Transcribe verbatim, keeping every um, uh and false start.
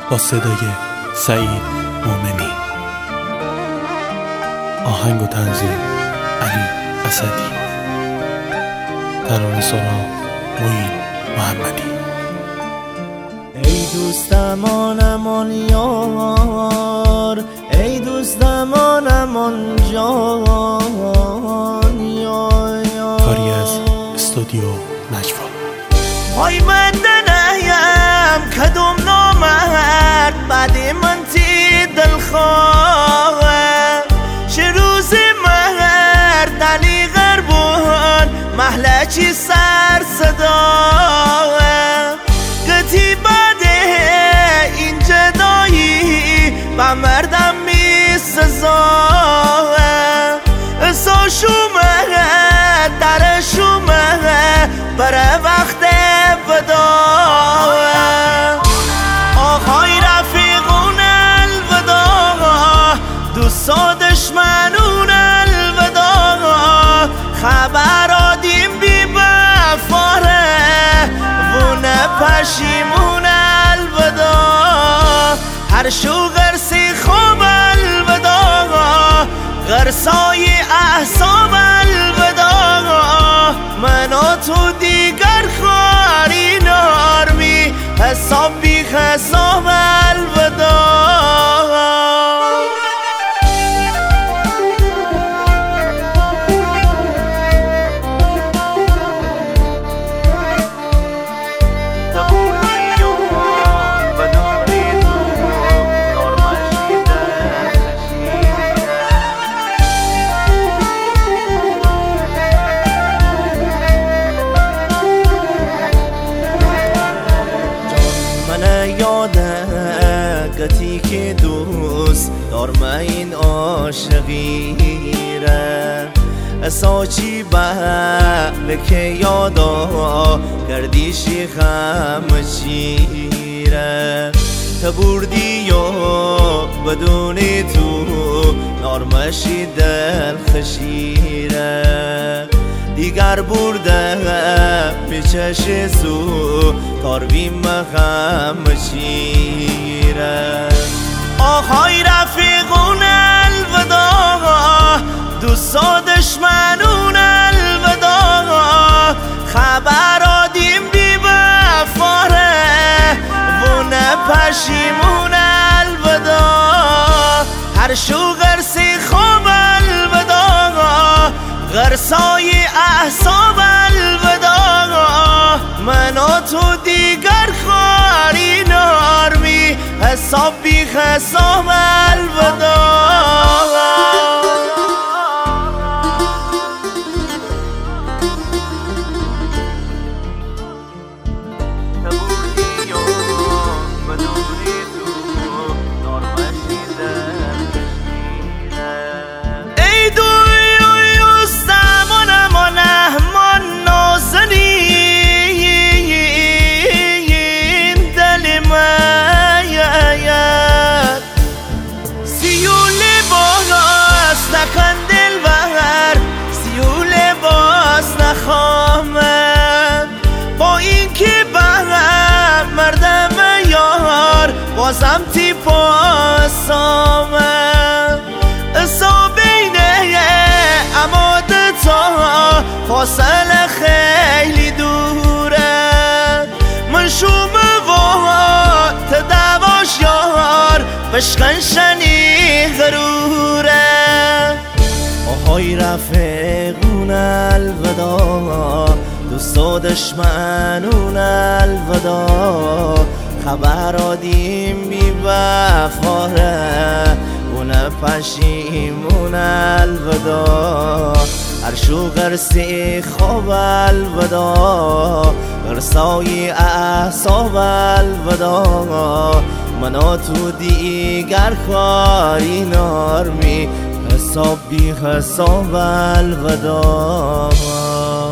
با صدای سعید مومنی، آهنگ و تنظیم علی اسدی، ترانه‌سرا معین محمدی. ای دوستمان آن یار، ای دوستمان آن جان یار. کاری از استودیو نجوا. وای من دنیم کدوم نامرد بعد من تی دلخواه، چه روز مرد علی غربون محله چی سر صداه، گتی بعد این جدایی با مردم می سزاه، اسا شومه در شومه بره وقت بداه. آقای رفیقون الوداع، دوست و دشمنون الوداع، خبر آدیم بی بفاره وونه پشیمون الوداع. هر شو غرسی خوب الوداع، غرسای احساب الوداع. من و تو دیگر خواری نارمی، حساب بی حساب الوداع. گتی که دوست دارم این عاشقیره، اسا چی به که یادا گردیشی خم چیره. تا بردی و بدون تو نارمشی دل خشیره، دیگر برده پیچش سو تاروی مخم چیره. آهای رفیقون الوداع، دوست و دشمنون الوداع، خبر آدیم بی بفاره وونه پشیمون الوداع. هر شو غرسی خوب الوداع، غرسای احساب الوداع. من و تو دیگر خواری نارمی، حساب بی حساب الوداع. با این که بهم مردم یار بازم تی پاسامه، اسا بینه اماد تا فاصله خیلی دوره. من شومه و تدواش یار بشکن شنی غروره. آهای رفیقون الوداع، دوست و دشمنون الوداع، خبر آدیم بی وفاره اونه پشیمون الوداع. هر شو غرسی خوب الوداع، غرسای احساب الوداع. من و تو دیگر خواری نارمی، حساب بی حساب الوداع.